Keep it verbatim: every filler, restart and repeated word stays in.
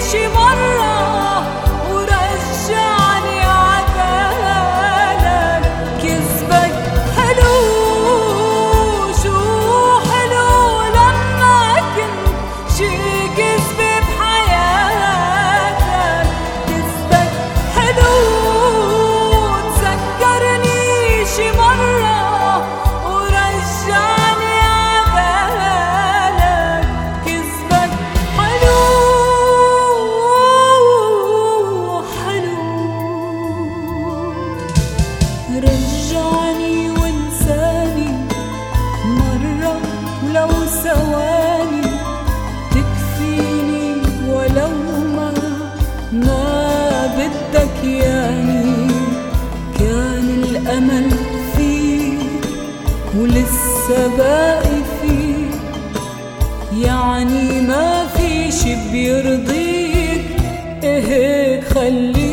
شي مرة ورجعني عدالك. كذبك حلو شو حلو لما كنت شي كذبة بحياتك. كذبك حلو تذكرني شي مرة ورجعني عبالك. كذبك حلو حلو رجعني وانساني مرة ولو ثواني تكفيني ولو ما ما بدك ياني. كان الأمل فيك ولسه باقي فيك، يعني ما في شي بيرضيك. هيك خليك